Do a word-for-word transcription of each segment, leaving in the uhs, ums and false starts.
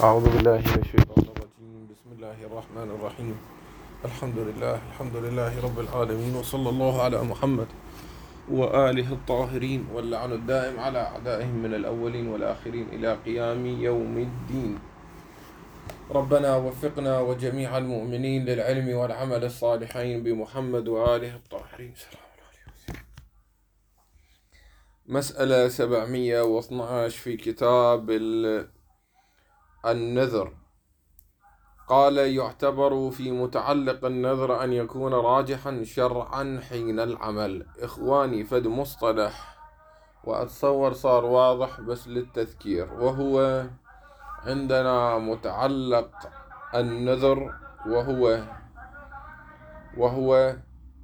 أعوذ بالله من الشيطان الرجيم. بسم الله الرحمن الرحيم. الحمد لله الحمد لله رب العالمين، وصلى الله على محمد وآله الطاهرين، واللعن الدائم على أعدائهم من الأولين والآخرين إلى قيام يوم الدين. ربنا وفقنا وجميع المؤمنين للعلم والعمل الصالحين بمحمد وآله الطاهرين. سلام عليكم. مسألة سبعمئة واثني عشر في كتاب النذر. قال: يعتبر في متعلق النذر أن يكون راجحا شرعا حين العمل. إخواني، فد مصطلح وأتصور صار واضح بس للتذكير، وهو عندنا متعلق النذر وهو وهو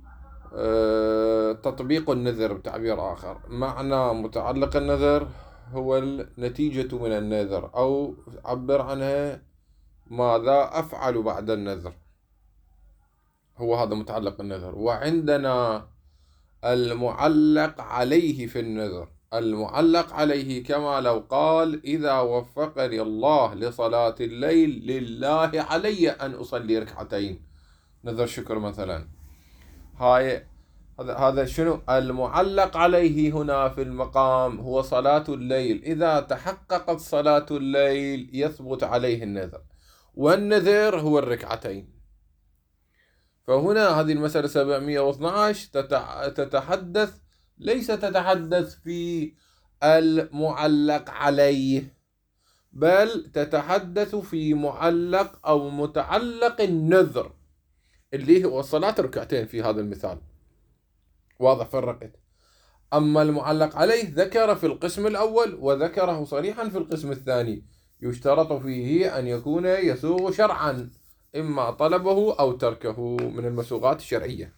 تطبيق النذر بتعبير آخر. معنى متعلق النذر هو النتيجة من النذر، أو عبر عنها ماذا أفعل بعد النذر، هو هذا متعلق النذر. وعندنا المعلق عليه في النذر. المعلق عليه كما لو قال: إذا وفقني الله لصلاة الليل لله علي أن أصلي ركعتين، نذر شكر مثلا. هاي هذا شنو المعلق عليه هنا في المقام؟ هو صلاة الليل. إذا تحققت صلاة الليل يثبت عليه النذر، والنذر هو الركعتين. فهنا هذه المسألة سبعمئة واثني عشر تتحدث، ليس تتحدث في المعلق عليه، بل تتحدث في معلق أو متعلق النذر اللي هو صلاة ركعتين في هذا المثال. واضح؟ فرقت. أما المعلق عليه ذكر في القسم الأول وذكره صريحا في القسم الثاني. يشترط فيه أن يكون يسوغ شرعا، إما طلبه أو تركه من المسوغات الشرعية.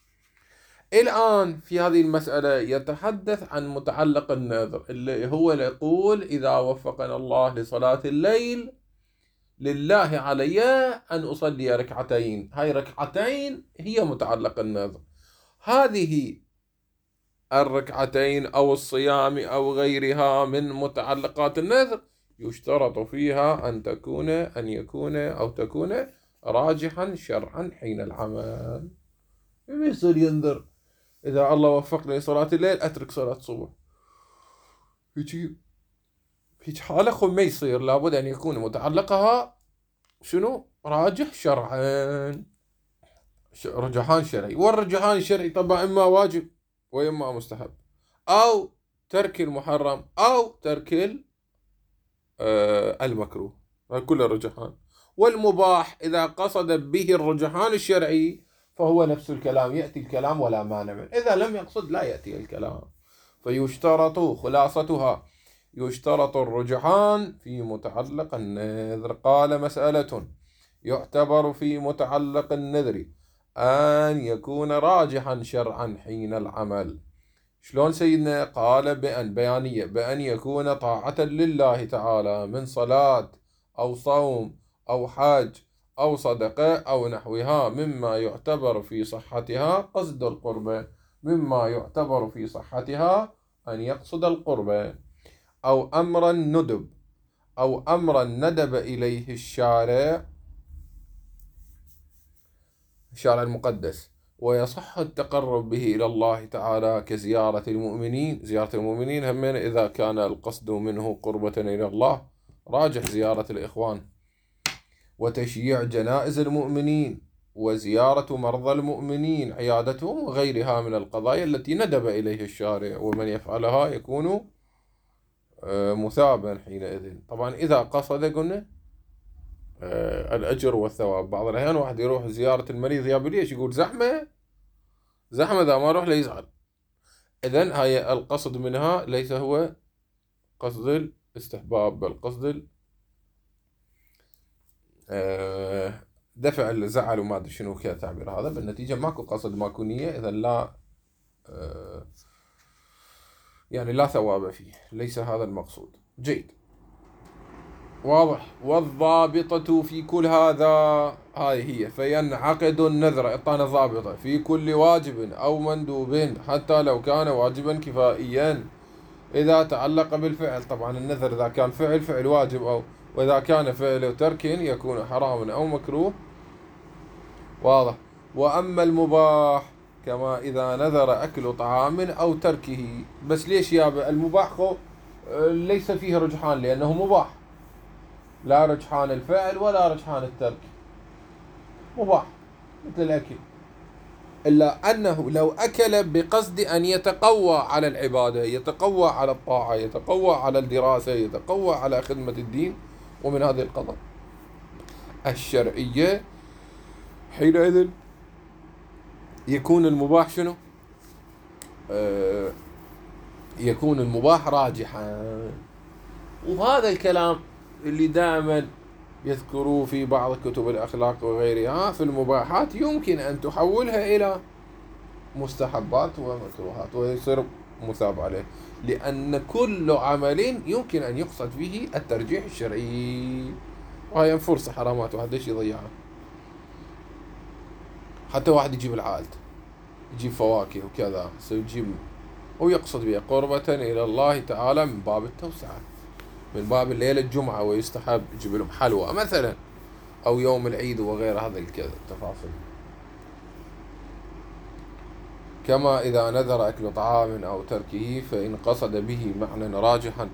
الآن في هذه المسألة يتحدث عن متعلق النذر اللي هو يقول: إذا وفقنا الله لصلاة الليل لله علي أن أصلي ركعتين. هاي ركعتين هي متعلق النذر. هذه الركعتين أو الصيام أو غيرها من متعلقات النذر يشترط فيها أن تكون أن يكون أو تكون راجحا شرعا حين العمل. ما يصير ينذر إذا الله وفقني لصلاة الليل أترك صلاة الصبح، هيك هيك حالة ما يصير. لابد أن يكون متعلقها شنو؟ راجح شرعا، رجحان شرعي. والرجحان الشرعي طبعا إما واجب وإما مستحب، أو ترك المحرم أو ترك المكروه، كل الرجحان. والمباح إذا قصد به الرجحان الشرعي فهو نفس الكلام، يأتي الكلام ولا مانع منه. إذا لم يقصد لا يأتي الكلام. فيشترط، خلاصتها، يشترط الرجحان في متعلق النذر. قال: مسألة: يعتبر في متعلق النذر أن يكون راجحا شرعا حين العمل. شلون سيدنا؟ قال: بأن بيانية بأن يكون طاعة لله تعالى من صلاة أو صوم أو حج أو صدقة أو نحوها مما يعتبر في صحتها قصد القربة. مما يعتبر في صحتها أن يقصد القربة، أو أمرا ندب أو أمرا ندب إليه الشارع الشارع المقدس، ويصح التقرب به إلى الله تعالى كزيارة المؤمنين. زيارة المؤمنين هم إذا كان القصد منه قربة إلى الله راجح زيارة الإخوان، وتشييع جنائز المؤمنين، وزيارة مرضى المؤمنين، عيادتهم، وغيرها من القضايا التي ندب إليه الشارع، ومن يفعلها يكون مثابا حينئذ. طبعا إذا قصد قلنا الأجر والثواب. بعض الأحيان واحد يروح زيارة المريض، يا ليش؟ يقول زحمة زحمة، إذا ما أروح لا يزعل. إذن هاي القصد منها ليس هو قصد الاستحباب، بل قصد دفع الزعل وما أدري شنو كذا تعبير هذا. بالنتيجة ماكو قصد، ماكو نية، إذن لا يعني لا ثواب فيه، ليس هذا المقصود. جيد، واضح. والضابطة في كل هذا، هاي هي: فينعقد النذر، اعطانا ضابطة، في كل واجب أو مندوب حتى لو كان واجبا كفائيا إذا تعلق بالفعل. طبعا النذر إذا كان فعل فعل واجب أو وإذا كان فعل ترك يكون حراما أو مكروه. واضح. وأما المباح كما إذا نذر أكل طعام أو تركه. بس ليش يا المباح خو ليس فيه رجحان لأنه مباح، لا رجحان الفعل ولا رجحان الترك، مباح مثل الأكل. إلا أنه لو أكل بقصد أن يتقوى على العبادة، يتقوى على الطاعة، يتقوى على الدراسة، يتقوى على خدمة الدين ومن هذه القضايا الشرعية، حينئذ يكون المباح شنو؟ آه يكون المباح راجحا. وهذا الكلام اللي دائما يذكروه في بعض كتب الأخلاق وغيرها في المباحات يمكن أن تحولها إلى مستحبات ومكروهات ويصير مثاب عليه، لأن كل عمل يمكن أن يقصد به الترجيح الشرعي، وهي فرصة حرامات واحد ليش يضيعها. حتى واحد يجيب العائلة يجيب فواكه وكذا يجيب ويقصد بها قربة إلى الله تعالى من باب التوسعة، من باب الليلة الجمعة ويستحب يجيب لهم حلوى مثلا أو يوم العيد وغير هذا الكذا التفاصيل. كما إذا نذر أكل طعام أو تركه فإن قصد به معنى راجحا،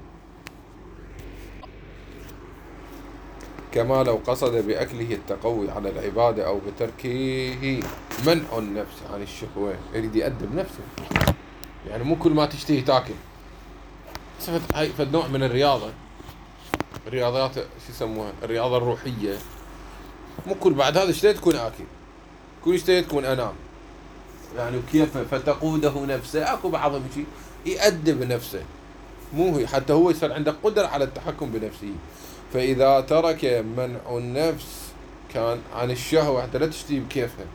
كما لو قصد بأكله التقوي على العبادة أو بتركه منع النفس عن الشهوة، يريد يأدب نفسه، يعني مو كل ما تشتهي تاكل، فد نوع من الرياضة، الرياضات شو يسموها الرياضة الروحية، مو كل بعد هذا اشتهيت تكون آكل، كل اشتهيت تكون أنام، يعني كيف فتقوده نفسه. اكو بعضهم شيء يأدب نفسه، مو هي حتى هو يصير عنده قدرة على التحكم بنفسه. فإذا ترك منع النفس كان عن الشهوة حتى لا تشتهي بكيفها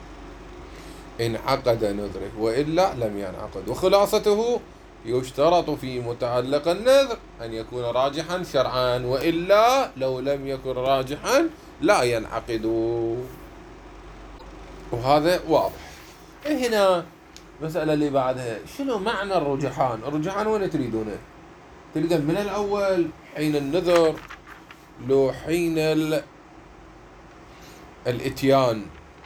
انعقد نذره، وإلا لم ينعقد. وخلاصته يشترط في متعلق النذر أن يكون راجحا شرعا، وإلا لو لم يكن راجحا لا ينعقد. وهذا واضح. هنا مسألة اللي بعدها شنو معنى الرجحان؟ الرجحان وين تريدونه؟ تريدون من الأول حين النذر لو حين ال... الاتيان؟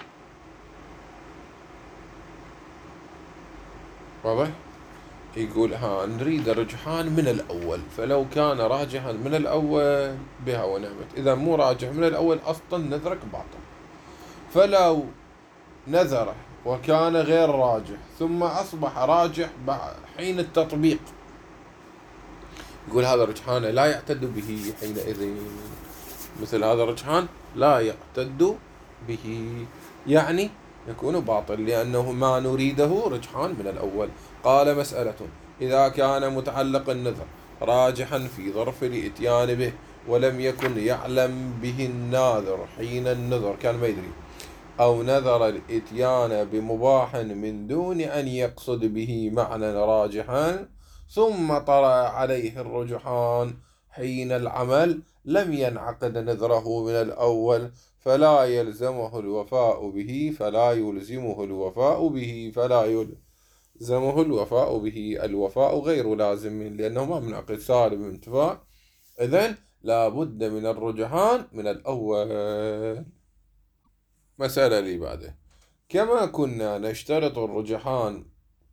واضح؟ يقول ها نريد الرجحان من الأول، فلو كان راجحا من الأول بها ونعمت، إذا مو راجح من الأول أصلا نذرك باطل. فلو نذره وكان غير راجح ثم أصبح راجح حين التطبيق، يقول هذا الرجحان لا يعتد به حينئذ، مثل هذا الرجحان لا يعتد به، يعني يكون باطل لأنه ما نريده رجحان من الأول. قال مسألة إذا كان متعلق النذر راجحا في ظرف الإتيان به ولم يكن يعلم به الناذر حين النذر، كان ما يدري، أو نذر الإتيان بمباح من دون أن يقصد به معنى راجحا ثم طرأ عليه الرجحان حين العمل، لم ينعقد نذره من الأول، فلا يلزمه الوفاء به فلا يلزمه الوفاء به فلا يلزمه الوفاء به الوفاء غير لازم لأنه ما منعقد سالب انتفاع، إذن لا بد من الرجحان من الأول. مسألة اللي بعده كما كنا نشترط الرجحان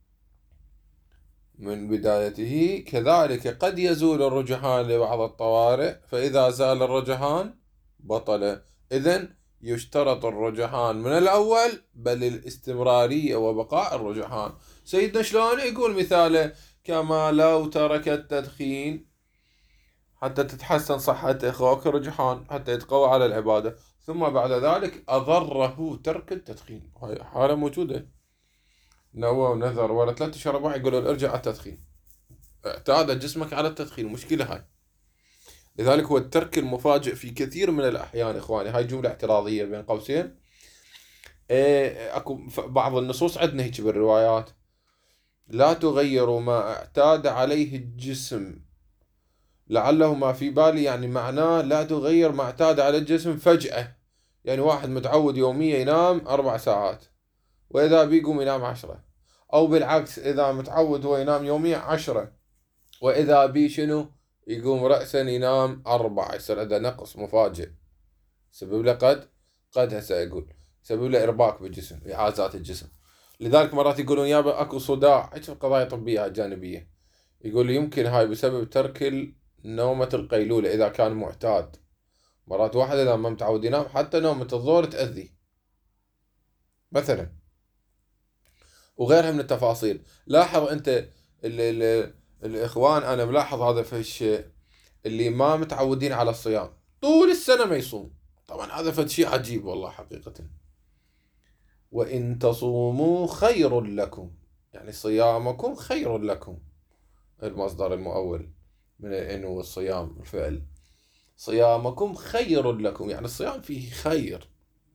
من بدايته كذلك قد يزول الرجحان لبعض الطوارئ، فإذا زال الرجحان بطل. إذن يشترط الرجحان من الأول بل الاستمرارية وبقاء الرجحان. سيدنا شلون يقول مثاله كما لو ترك التدخين حتى تتحسن صحته، أخوك رجحان حتى يتقوى على العبادة، ثم بعد ذلك أضره ترك التدخين، هاي حالة موجودة، نوى ونذر ولا ثلاثة شربات يقولون ارجع على التدخين، اعتاد جسمك على التدخين، مشكلة هاي. لذلك هو الترك المفاجئ في كثير من الأحيان إخواني، هاي جملة اعتراضية بين قوسين، ايه اكو بعض النصوص عندنا هيك بالروايات لا تغيروا ما اعتاد عليه الجسم، لعله ما في بالي يعني معناه لا تغير ما اعتاد على الجسم فجأة، يعني واحد متعود يوميا ينام أربع ساعات وإذا بيقوم ينام عشرة، أو بالعكس إذا متعود هو ينام يوميا عشرة وإذا بي شنو يقوم رأسا ينام أربعة، يصير عنده نقص مفاجئ، سبب له قد قد هسه يقول سبب له إرباك بالجسم، إعازات الجسم. لذلك مرات يقولون يابا أكو صداع، هيك قضايا طبية جانبية، يقول يمكن هاي بسبب ترك نومة القيلولة إذا كان معتاد. مرات واحد إذا ما متعود ينام حتى نومة الظهر تأذي مثلا، وغيرها من التفاصيل. لاحظ أنت ال ال الإخوان، أنا ملاحظ هذا في الشيء، اللي ما متعودين على الصيام طول السنة ما يصوم. طبعا هذا فد شيء عجيب والله حقيقة. وإن تصوموا خير لكم، يعني صيامكم خير لكم، المصدر المؤول من إنه الصيام الفعل، صيامكم خير لكم، يعني الصيام فيه خير،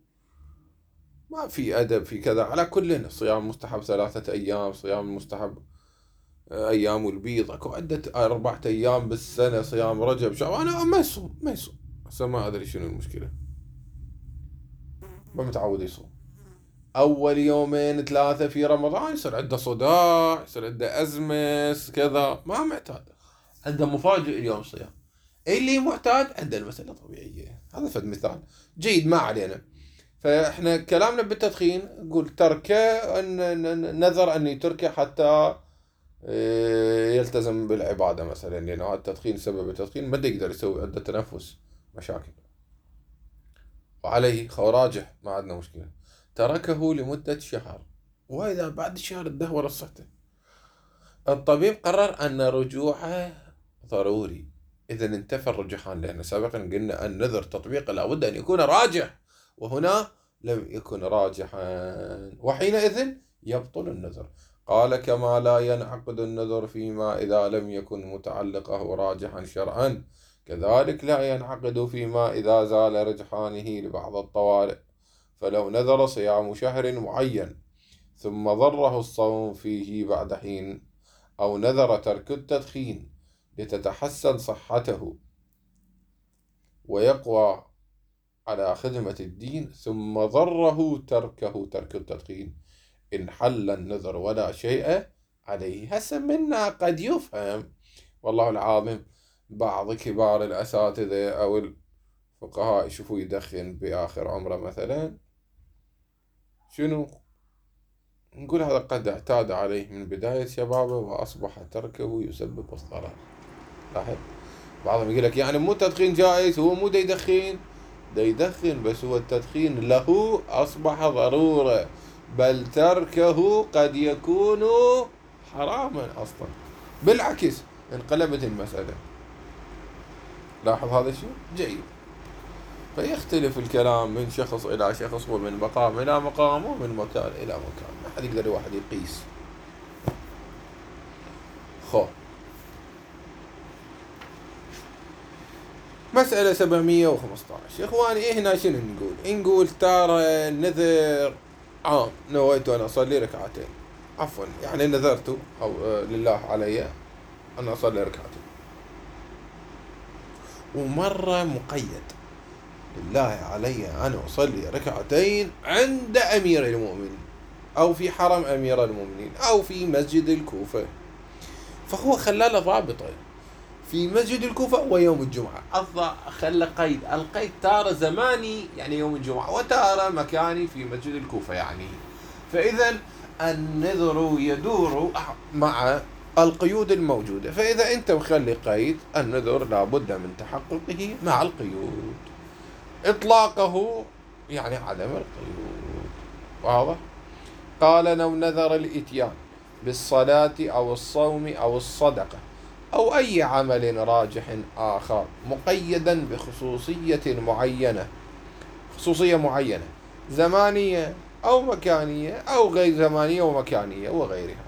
ما في أدب في كذا. على كل صيام مستحب ثلاثة أيام، صيام مستحب أيام البيض، أكو عدة أربعة أيام بالسنة، صيام رجب شعبان ما يصوم ما يصوم هسه ما أدري شنو المشكلة، ما متعود يصوم. أول يومين ثلاثة في رمضان يصير عنده صداع، يصير عنده أزمة كذا، ما معتاد، عنده مفاجئ اليوم صيام. اللي معتاد عنده المسألة طبيعية. هذا فد مثال جيد ما علينا. فإحنا كلامنا بالتدخين نقول تركه، نذر أن يتركه حتى يلتزم بالعبادة مثلا، لأنه هذا التدخين سبب التدخين ما يقدر يسوي عنده تنفس مشاكل، وعليه خراجح ما عندنا مشكلة. تركه لمدة شهر، وإذا بعد الشهر تدهور الصحة، الطبيب قرر أن رجوعه ضروري. إذا انتفى الرجحان، لأن سابقا قلنا النذر تطبيقه لابد أن يكون راجح، وهنا لم يكن راجحا، وحينئذ يبطل النذر. قال كما لا ينعقد النذر فيما إذا لم يكن متعلقه راجحا شرعا، كذلك لا ينعقد فيما إذا زال رجحانه لبعض الطوارئ. فلو نذر صيام شهر معين ثم ضره الصوم فيه بعد حين، أو نذر ترك التدخين لتتحسن صحته ويقوى على خدمة الدين، ثم ضره تركه ترك التدخين، إن حل النذر ولا شيء عليه. هسه منا قد يفهم والله العظيم بعض كبار الأساتذة أو الفقهاء يشوفوا يدخن بآخر عمره مثلا، شنو نقول هذا قد اعتاد عليه من بداية شبابه وأصبح تركه يسبب الضرر. لاحظ بعضهم يقول لك يعني مو تدخين جائز، هو مو دا يدخن دا يدخن بس هو التدخين له أصبح ضرورة، بل تركه قد يكون حراما أصلا، بالعكس انقلبت المسألة. لاحظ هذا الشيء جيد. فيختلف الكلام من شخص إلى شخص، ومن مقام إلى مقام، ومن مكان إلى مكان، ما حد يقدر واحد يقيس. خو مسألة سبعمية وخمسة عشر. يا إخواني إيه هنا شنو نقول؟ نقول ترى نذر عام، نويت أن أصلي ركعتين، عفوا يعني نذرت أو لله علي أن أصلي ركعتين، ومرة مقيد لله علي أن أصلي ركعتين عند أمير المؤمنين، أو في حرم أمير المؤمنين، أو في مسجد الكوفة. فهو خلاله ضابطة في مسجد الكوفة ويوم الجمعة، خلى قيد، القيد تارة زماني يعني يوم الجمعة، وتارة مكاني في مسجد الكوفة يعني. فإذا النذر يدور مع القيود الموجودة، فإذا أنت مخلي قيد النذر لابد من تحققه مع القيود، إطلاقه يعني عدم القيود. واضح؟ قال لو نذر الإتيان بالصلاة أو الصوم أو الصدقة أو أي عمل راجح آخر مقيدا بخصوصية معينة، خصوصية معينة زمانية أو مكانية أو غير زمانية ومكانية وغيرها،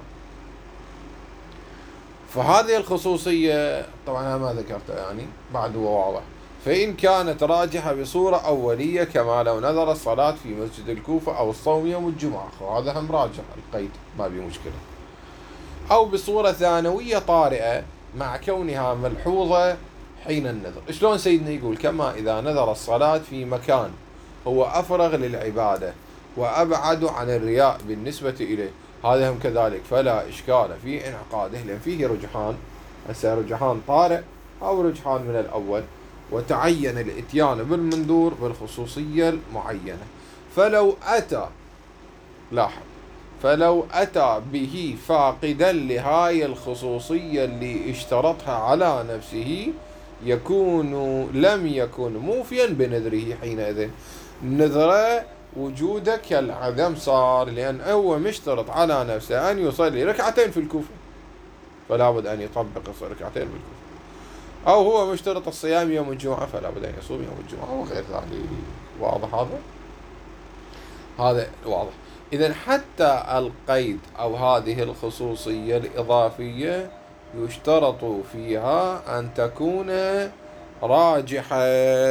فهذه الخصوصية طبعا ما ذكرتها يعني بعد هو واضح. فإن كانت راجحة بصورة أولية كما لو نذر الصلاة في مسجد الكوفة أو الصوم يوم الجمعة، وهذا هم راجح القيد ما بي مشكلة، أو بصورة ثانوية طارئة مع كونها ملحوظة حين النذر. شلون سيدنا يقول كما إذا نذر الصلاة في مكان هو أفرغ للعبادة وأبعد عن الرياء بالنسبة إليه، هذا هم كذلك فلا إشكال في انعقاده، لأن فيه رجحان، هسه رجحان طارئ أو رجحان من الأول، وتعين الإتيان بالمنذور بالخصوصية المعينة. فلو أتى لاحظ فلو أتى به فاقدا لهاي الخصوصية اللي اشترطها على نفسه يكون لم يكن موفيا بنذره حينئذ. نذره وجوده كالعدم صار، لأن هو مشترط على نفسه أن يصلي ركعتين في الكوفة، فلا بد أن يطبق ركعتين بالكوفة. أو هو مشترط الصيام يوم الجمعة، فلا بد أن يصوم يوم الجمعة وغير ذلك. واضح هذا؟ هذا واضح. إذن حتى القيد أو هذه الخصوصية الإضافية يشترط فيها أن تكون راجحة.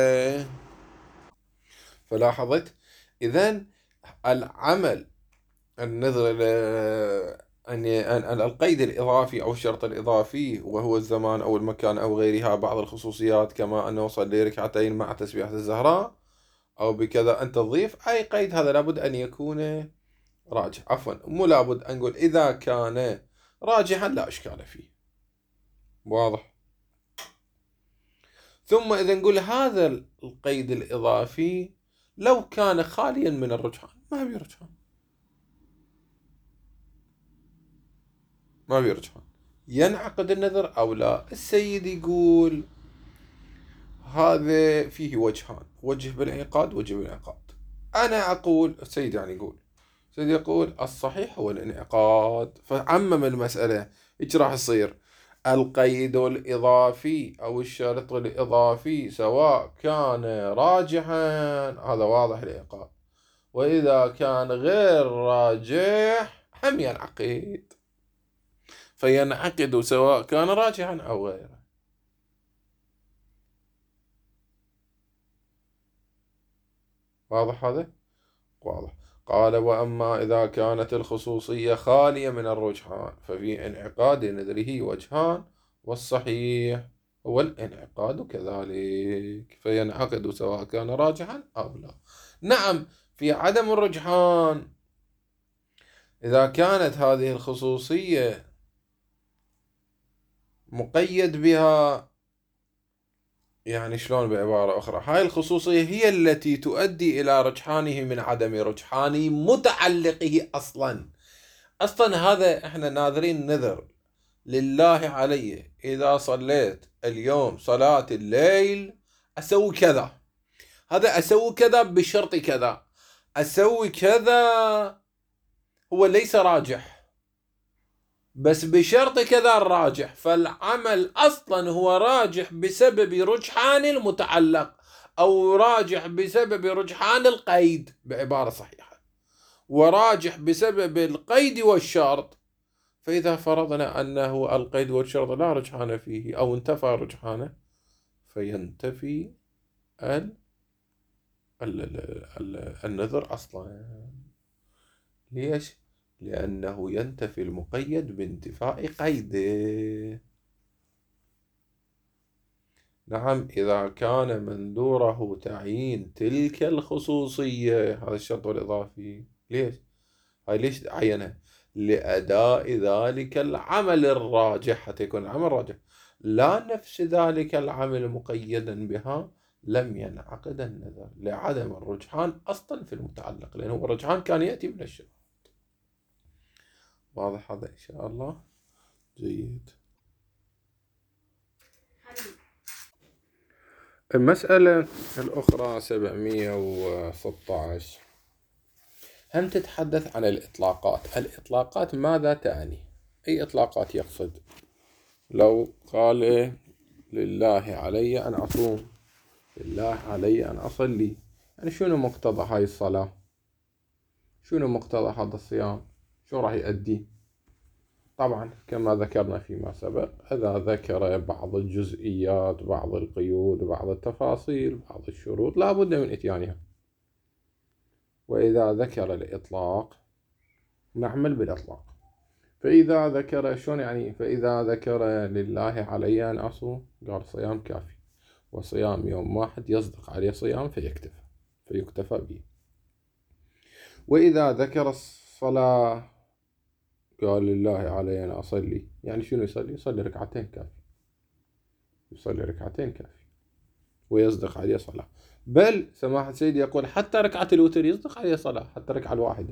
فلاحظت إذن العمل النذر أن القيد الإضافي أو الشرط الإضافي وهو الزمان أو المكان أو غيرها، بعض الخصوصيات كما أنه صلي ركعتين مع تسبيحة الزهراء أو بكذا أن تضيف أي قيد، هذا لابد أن يكون راجح. عفوا مو لابد، أن نقول إذا كان راجحا لا إشكال فيه. واضح. ثم إذا نقول هذا القيد الإضافي لو كان خاليا من الرجحان، ما بي رجحان، ما بي رجحان، ينعقد النذر أو لا؟ السيد يقول هذا فيه وجهان، وجه بالانعقاد وجه بالانعقاد. أنا أقول السيد يعني يقول السيد يقول الصحيح هو الانعقاد، فعمم المسألة. إيش راح يصير؟ القيد الإضافي أو الشرط الإضافي سواء كان راجحا هذا واضح الانعقاد، وإذا كان غير راجح هم ينعقد، فينعقد سواء كان راجحا أو غيره. واضح هذا؟ واضح. قال وأما إذا كانت الخصوصية خالية من الرجحان ففي انعقاد نذره وجهان، والصحيح هو الانعقاد كذلك، فينعقد سواء كان راجحا أو لا. نعم، في عدم الرجحان إذا كانت هذه الخصوصية مقيد بها، يعني شلون بعبارة أخرى، هاي الخصوصية هي التي تؤدي إلى رجحانه من عدم رجحان متعلقه أصلا. أصلا هذا إحنا ناذرين نذر لله علي إذا صليت اليوم صلاة الليل أسوي كذا، هذا أسوي كذا بشرط كذا، أسوي كذا هو ليس راجح بس بشرط كذا الراجح، فالعمل أصلا هو راجح بسبب رجحان المتعلق أو راجح بسبب رجحان القيد بعبارة صحيحة، وراجح بسبب القيد والشرط. فإذا فرضنا أنه القيد والشرط لا رجحان فيه أو انتفى رجحانه فينتفي ال النذر أصلا. ليش؟ لأنه ينتفي المقيد بانتفاء قيده. نعم، إذا كان منذوره تعيين تلك الخصوصية، هذا الشرط الإضافي. ليش؟ هاي ليش عينها؟ لأداء ذلك العمل الراجح، حتى يكون العمل راجح، لا نفس ذلك العمل مقيدا بها لم ينعقد النذر لعدم الرجحان أصلا في المتعلق، لأنه الرجحان كان يأتي من الشرط. واضح هذا إن شاء الله؟ جيد. المسألة الأخرى سبعمية وستة عشر هم تتحدث عن الإطلاقات. الإطلاقات ماذا تعني؟ أي إطلاقات يقصد؟ لو قال لله علي أن أصوم، لله علي أن أصلي، يعني شنو مقتضى هاي الصلاة؟ شنو مقتضى هذا الصيام؟ شو راح يؤدي؟ طبعا كما ذكرنا فيما سبق، إذا ذكر بعض الجزئيات، بعض القيود، بعض التفاصيل، بعض الشروط لا بد من إتيانها. وإذا ذكر الإطلاق نعمل بالإطلاق. فإذا ذكر شلون يعني؟ فإذا ذكر لله علي أن أصوم قال صيام كافي، وصيام يوم واحد يصدق عليه صيام فيكتفى فيكتفى به. وإذا ذكر الصلاة قال لله علي أن أصلي، يعني شنو يصلي؟ يصلي ركعتين كافي. يصلي ركعتين كافي ويصدق عليه صلاة. بل سماحة سيدي يقول حتى ركعة الوتر يصدق عليه صلاة، حتى ركعة الواحدة.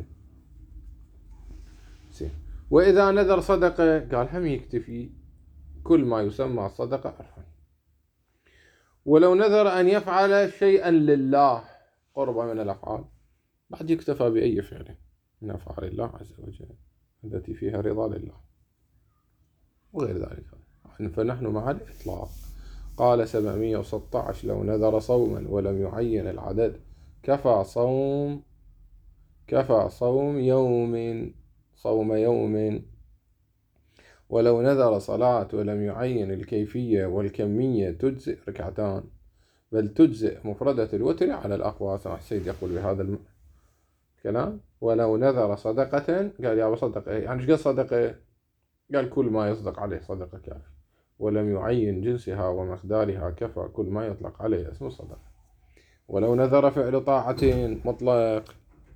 زين. وإذا نذر صدقة قال هم يكتفي كل ما يسمى الصدقة عرفا. ولو نذر أن يفعل شيئا لله قربا من الأفعال بعد يكتفى بأي فعل من أفعال الله عز وجل التي فيها رضا لله وغير ذلك. فنحن مع الإطلاق. قال سبعمائة وستة عشر لو نذر صوما ولم يعين العدد كفى صوم كفى صوم يوم صوم يوم. ولو نذر صلاة ولم يعين الكيفية والكمية تجزئ ركعتان، بل تجزئ مفردة الوتر على الأقوى. سمح السيد يقول بهذا الكلام. ولو نذر صدقة قال يا صدقة يعني ايش قد صدقة؟ قال كل ما يصدق عليه صدقة كافي، ولم يعين جنسها ومقدارها كفى كل ما يطلق عليه اسم الصدقة. ولو نذر فعل طاعة مطلق.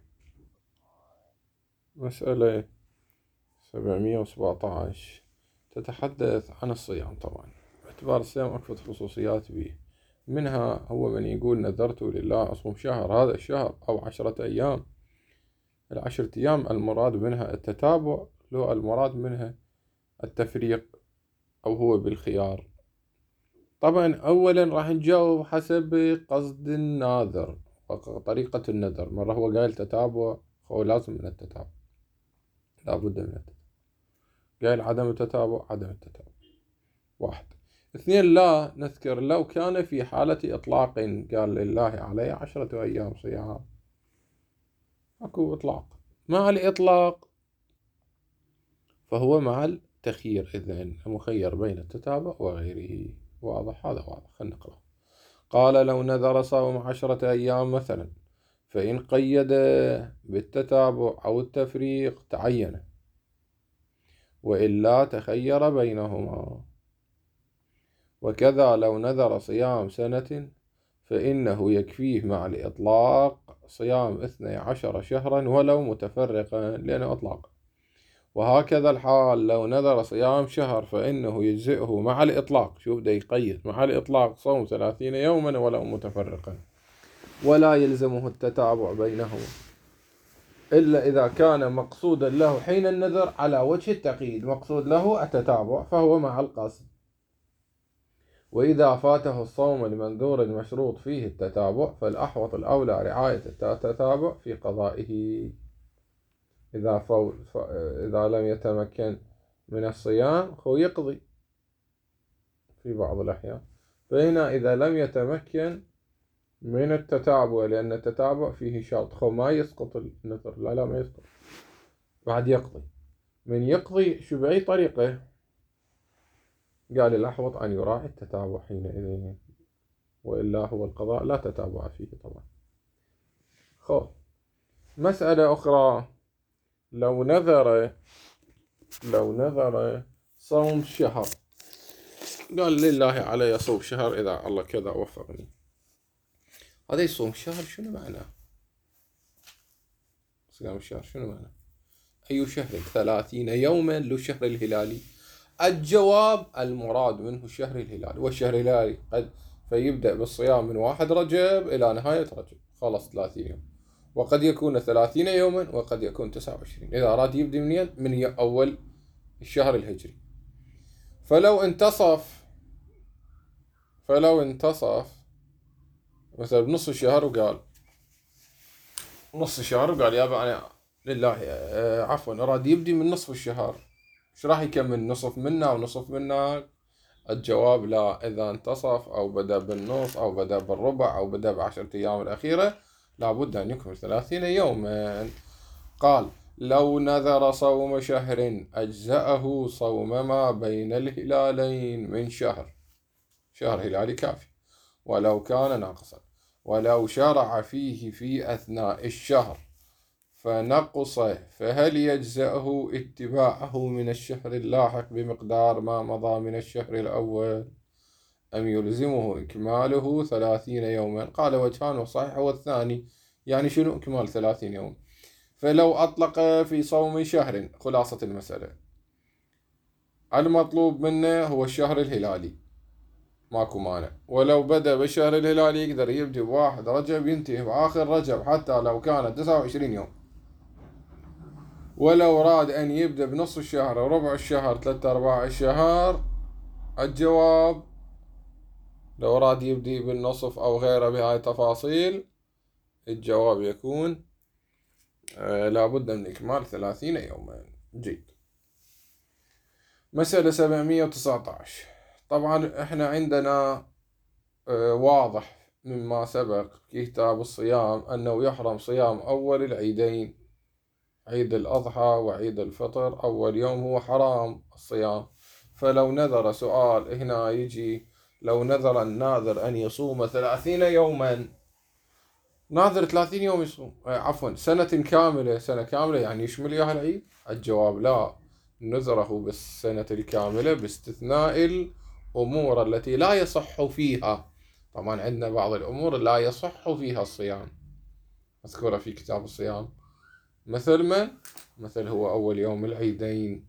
مسألة سبعمائة وسبعة عشر تتحدث عن الصيام. طبعا باعتبار الصيام أكثر خصوصيات به، منها هو من يقول نذرت لله أصوم شهر هذا الشهر أو عشرة أيام. العشرة أيام المراد منها التتابع، لو المراد منها التفريق أو هو بالخيار. طبعا أولا راح نجاوب حسب قصد الناذر وطريقة النذر. مرة هو قال تتابع، هو لازم من التتابع، لابد من التتابع. قال عدم التتابع، عدم التتابع. واحد. اثنين، لا نذكر لو كان في حالة إطلاق قال لله علي عشرة أيام صيام، أكو إطلاق. مع الإطلاق فهو مع التخيير، إذن مخير بين التتابع وغيره. واضح؟ هذا واضح. خلنا نقرأ. قال لو نذر صوم عشرة أيام مثلا فإن قيد بالتتابع أو التفريق تعين، وإلا تخير بينهما. وكذا لو نذر صيام سنة فإنه يكفيه مع الإطلاق صيام اثني عشر شهرا ولو متفرقا لأنه أطلاق. وهكذا الحال لو نذر صيام شهر فإنه يجزئه مع الإطلاق. شوف ده يقيد مع الإطلاق صوم ثلاثين يوما ولو متفرقا، ولا يلزمه التتابع بينهما إلا إذا كان مقصودا له حين النذر على وجه التقييد، مقصود له التتابع فهو مع القصد. وإذا فاته الصوم المنذور المشروط فيه التتابع فالأحوط الأولى رعاية التتابع في قضائه. إذا, فو... ف... إذا لم يتمكن من الصيام هو يقضي في بعض الأحيان. فهنا إذا لم يتمكن من التتابع لأن التتابع فيه شرط، هو ما يسقط النذر، لا لا ما يسقط، بعد يقضي. من يقضي شو بأي طريقة؟ قال الأحوط أن يراعي التتابع حينئذ، وإلا هو القضاء لا تتابع فيه طبعا. خو مسألة أخرى، لو نذر لو نذر صوم شهر، قال لله علي صوم شهر إذا الله كذا وفقني. هذا يصوم شهر شنو معناه؟ صيام الشهر شنو معناه؟ أي شهر؟ ثلاثين يوما للشهر الهلالي. الجواب المراد منه الشهر الهلالي، والشهر الهلالي قد فيبدأ بالصيام من واحد رجب إلى نهاية رجب، خلص ثلاثين يوم. وقد يكون ثلاثين يوما وقد يكون تسعة وعشرين إذا أراد يبدأ من من أول الشهر الهجري. فلو انتصف فلو انتصف مثلا بنص الشهر وقال نص الشهر وقال يا أنا لله عفوا أراد يبدأ من نصف الشهر، إيش راح يكمل؟ نصف منا ونصف منا؟ الجواب لا. إذا انتصف أو بدأ بالنص أو بدأ بالربع أو بدأ بعشرة أيام الأخيرة لابد أن يكمل ثلاثين يوما. قال لو نذر صوم شهر أجزأه صوم ما بين الهلالين من شهر، شهر هلالي كافي ولو كان ناقصا. ولو شرع فيه في أثناء الشهر فنقص فهل يجزأه اتباعه من الشهر اللاحق بمقدار ما مضى من الشهر الأول أم يلزمه إكماله ثلاثين يوما؟ قال وجهان وصحيح والثاني. يعني شنو إكمال ثلاثين يوم؟ فلو أطلق في صوم شهر، خلاصة المسألة المطلوب منه هو الشهر الهلالي، ماكو مانع. ولو بدأ بالشهر الهلالي يقدر يبدأ بواحد رجب ينتهي بآخر رجب حتى لو كانت تسعة وعشرين يوم. ولو راد أن يبدأ بنصف الشهر أو ربع الشهر ثلاثة أرباع الشهر، الجواب لو راد يبدأ بالنصف أو غيره بهاي التفاصيل، الجواب يكون آه لابد من إكمال ثلاثين يوما. جيد. مسألة سبعمية وتسعة عشر. طبعا احنا عندنا آه واضح مما سبق في كتاب الصيام أنه يحرم صيام أول العيدين، عيد الأضحى وعيد الفطر، أول يوم هو حرام الصيام. فلو نذر سؤال هنا يجي لو نذر الناذر أن يصوم ثلاثين يوما، ناذر ثلاثين يوم يصوم آه عفوا سنة كاملة، سنة كاملة يعني يشمل إياها العيد؟ الجواب لا، نذره بالسنة الكاملة باستثناء الأمور التي لا يصح فيها. طبعا عندنا بعض الأمور لا يصح فيها الصيام مذكورة في كتاب الصيام، مثل من؟ مثل هو أول يوم العيدين،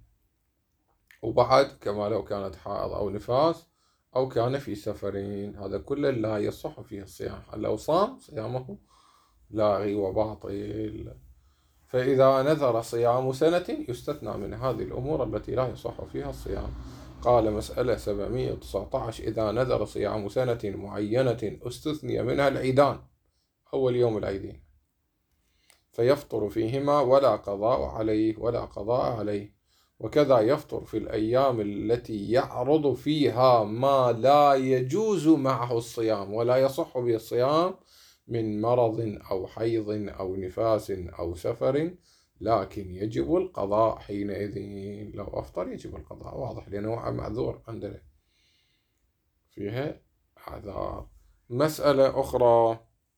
وبعد كما لو كانت حائض أو نفاس أو كان في سفرين، هذا كله لا يصح فيه الصيام. لو صام صيامه لاغي وباطل. فإذا نذر صيام سنة يستثنى من هذه الأمور التي لا يصح فيها الصيام. قال مسألة سبعمية وتسعة عشر: إذا نذر صيام سنة معينة استثني منها العيدان، أول يوم العيدين، فيفطر فيهما ولا قضاء عليه ولا قضاء عليه. وكذا يفطر في الأيام التي يعرض فيها ما لا يجوز معه الصيام ولا يصح به الصيام من مرض أو حيض أو نفاس أو سفر، لكن يجب القضاء حينئذ. لو أفطر يجب القضاء، واضح، لأنه معذور عندنا فيها عذار. مسألة أخرى: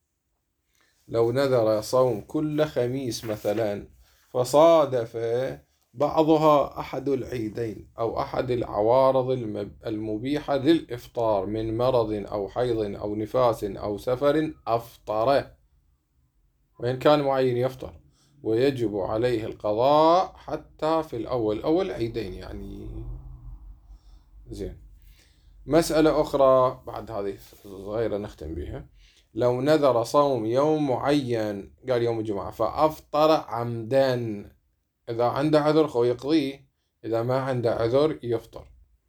لو نذر صوم كل خميس مثلا فصادف بعضها أحد العيدين أو أحد العوارض المبيحة للإفطار من مرض أو حيض أو نفاس أو سفر، أفطر، وإن كان معين يفطر، ويجب عليه القضاء حتى في الأول أول عيدين يعني. زين. مسألة أخرى بعد هذه صغيرة نختم بها: لو نذر صوم يوم معين، قال يوم الجمعة، فأفطر عمدا، إذا عنده عذر خو يقضيه، إذا ما عنده عذر يفطر.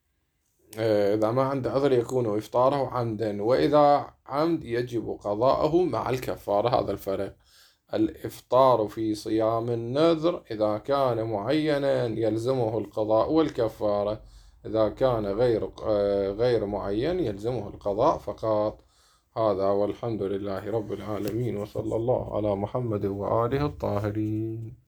إذا ما عنده عذر يكون إفطاره عمدا، وإذا عمد يجب قضاءه مع الكفارة. هذا الفرق. الإفطار في صيام النذر إذا كان معينا يلزمه القضاء والكفارة، إذا كان غير غير معين يلزمه القضاء فقط. هذا والحمد لله رب العالمين، وصلى الله على محمد وآله الطاهرين.